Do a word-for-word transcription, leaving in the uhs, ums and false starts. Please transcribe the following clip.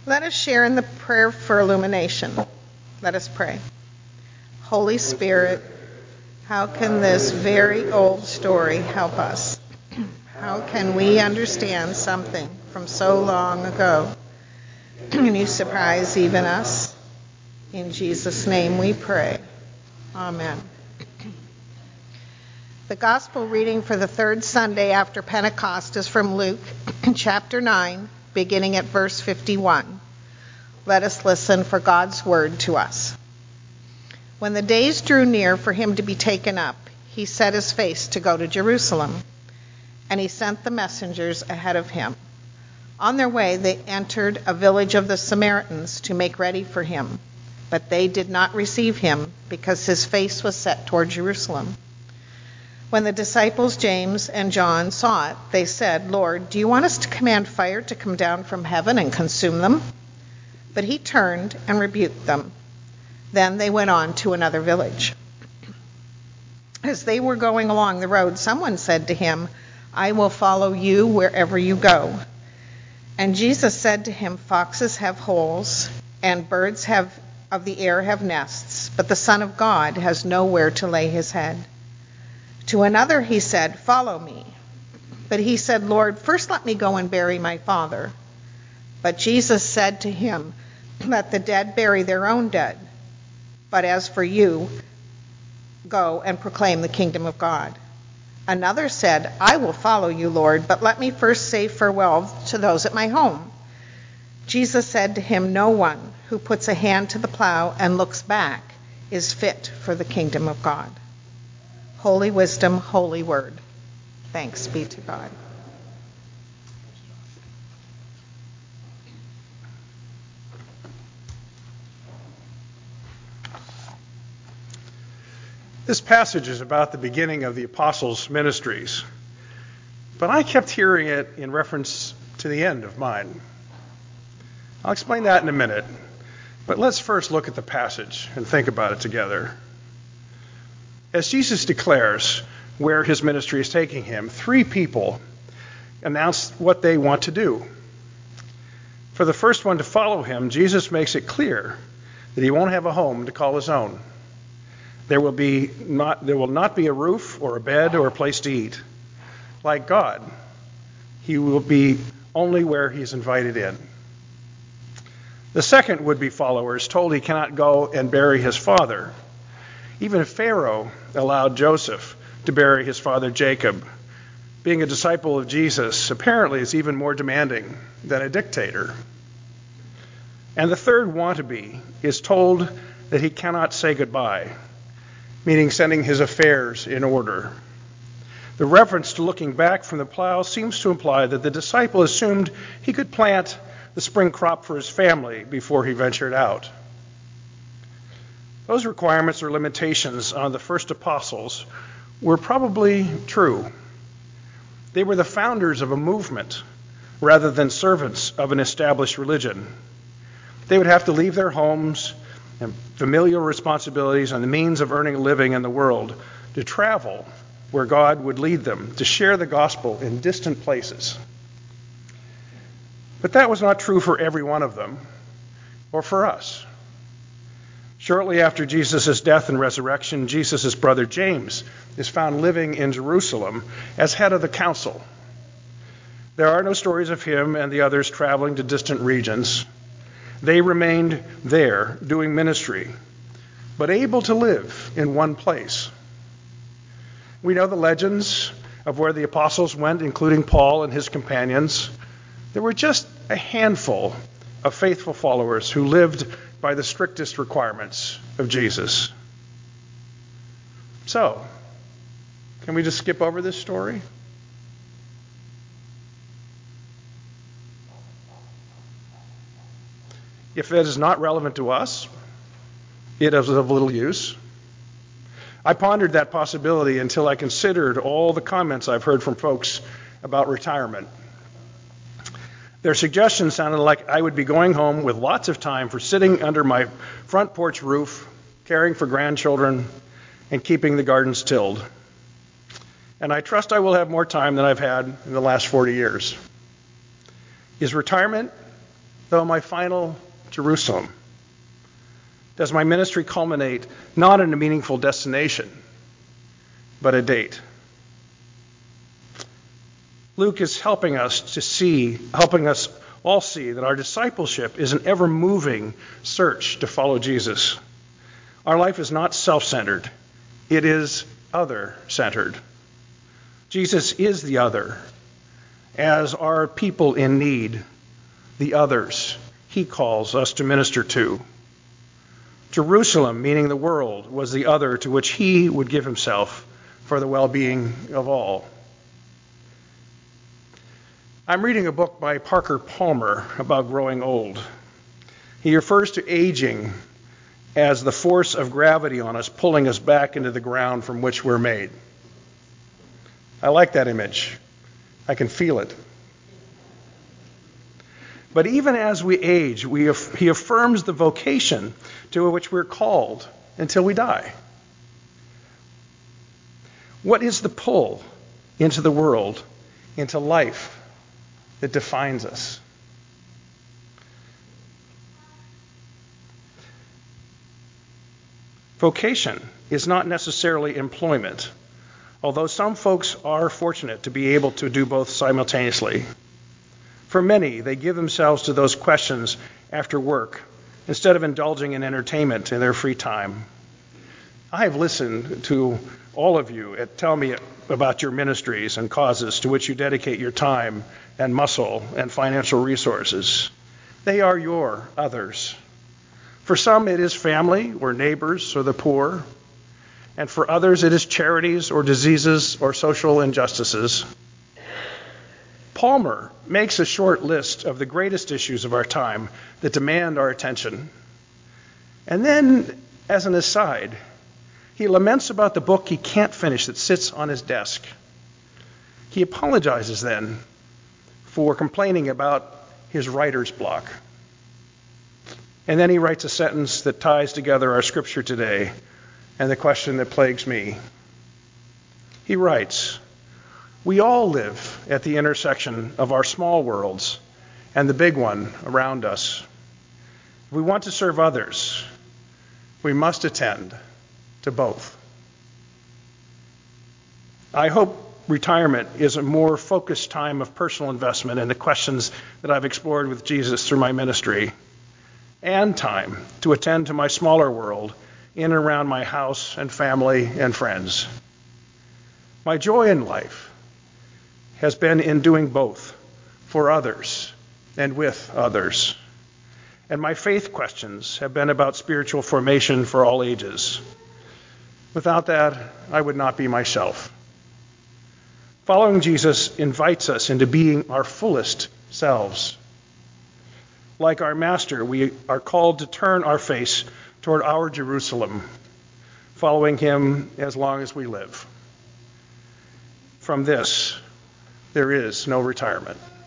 Let us share in the prayer for illumination. Let us pray. Holy Spirit, how can this very old story help us? How can we understand something from so long ago? Can you surprise even us? In Jesus' name we pray. Amen. The gospel reading for the third Sunday after Pentecost is from Luke chapter nine, beginning at verse fifty-one. Let us listen for God's word to us. When the days drew near for him to be taken up, he set his face to go to Jerusalem, and he sent the messengers ahead of him. On their way, they entered a village of the Samaritans to make ready for him, but they did not receive him because his face was set toward Jerusalem. When the disciples James and John saw it, they said, "Lord, do you want us to command fire to come down from heaven and consume them?" But he turned and rebuked them. Then they went on to another village. As they were going along the road, someone said to him, "I will follow you wherever you go." And Jesus said to him, "Foxes have holes, and birds have of the air have nests, but the Son of God has nowhere to lay his head." To another he said, "Follow me." But he said, "Lord, first let me go and bury my father." But Jesus said to him, "Let the dead bury their own dead. But as for you, go and proclaim the kingdom of God." Another said, "I will follow you, Lord, but let me first say farewell to those at my home." Jesus said to him, "No one who puts a hand to the plow and looks back is fit for the kingdom of God." Holy wisdom, holy word. Thanks be to God. This passage is about the beginning of the apostles' ministries, but I kept hearing it in reference to the end of mine. I'll explain that in a minute, but let's first look at the passage and think about it together. As Jesus declares where his ministry is taking him, three people announce what they want to do. For the first one to follow him, Jesus makes it clear that he won't have a home to call his own. There will be not there will not be a roof or a bed or a place to eat. Like God, he will be only where he's invited in. The second would-be follower is told he cannot go and bury his father. Even Pharaoh allowed Joseph to bury his father Jacob. Being a disciple of Jesus apparently is even more demanding than a dictator. And the third want-to-be is told that he cannot say goodbye, meaning sending his affairs in order. The reference to looking back from the plow seems to imply that the disciple assumed he could plant the spring crop for his family before he ventured out. Those requirements or limitations on the first apostles were probably true. They were the founders of a movement rather than servants of an established religion. They would have to leave their homes and familial responsibilities and the means of earning a living in the world to travel where God would lead them, to share the gospel in distant places. But that was not true for every one of them, or for us. Shortly after Jesus' death and resurrection, Jesus' brother James is found living in Jerusalem as head of the council. There are no stories of him and the others traveling to distant regions. They remained there doing ministry, but able to live in one place. We know the legends of where the apostles went, including Paul and his companions. There were just a handful of faithful followers who lived by the strictest requirements of Jesus. So, can we just skip over this story? If that is not relevant to us, it is of little use. I pondered that possibility until I considered all the comments I've heard from folks about retirement. Their suggestions sounded like I would be going home with lots of time for sitting under my front porch roof, caring for grandchildren, and keeping the gardens tilled. And I trust I will have more time than I've had in the last forty years. Is retirement though my final Jerusalem? Does my ministry culminate not in a meaningful destination, but a date? Luke is helping us to see, helping us all see that our discipleship is an ever-moving search to follow Jesus. Our life is not self-centered. It is other-centered. Jesus is the other, as are people in need, the others he calls us to minister to. Jerusalem, meaning the world, was the other to which he would give himself for the well-being of all. I'm reading a book by Parker Palmer about growing old. He refers to aging as the force of gravity on us pulling us back into the ground from which we're made. I like that image. I can feel it. But even as we age, we, he affirms the vocation to which we're called until we die. What is the pull into the world, into life, that defines us? Vocation is not necessarily employment, although some folks are fortunate to be able to do both simultaneously. For many, they give themselves to those questions after work instead of indulging in entertainment in their free time. I have listened to all of you at tell me about your ministries and causes to which you dedicate your time and muscle and financial resources. They are your others. For some, it is family or neighbors or the poor. And for others, it is charities or diseases or social injustices. Palmer makes a short list of the greatest issues of our time that demand our attention. And then, as an aside, he laments about the book he can't finish that sits on his desk. He apologizes then for complaining about his writer's block. And then he writes a sentence that ties together our scripture today and the question that plagues me. He writes, "We all live at the intersection of our small worlds and the big one around us. If we want to serve others, we must attend to both." I hope retirement is a more focused time of personal investment in the questions that I've explored with Jesus through my ministry, and time to attend to my smaller world in and around my house and family and friends. My joy in life has been in doing both for others and with others. And my faith questions have been about spiritual formation for all ages. Without that, I would not be myself. Following Jesus invites us into being our fullest selves. Like our Master, we are called to turn our face toward our Jerusalem, following him as long as we live. From this, there is no retirement.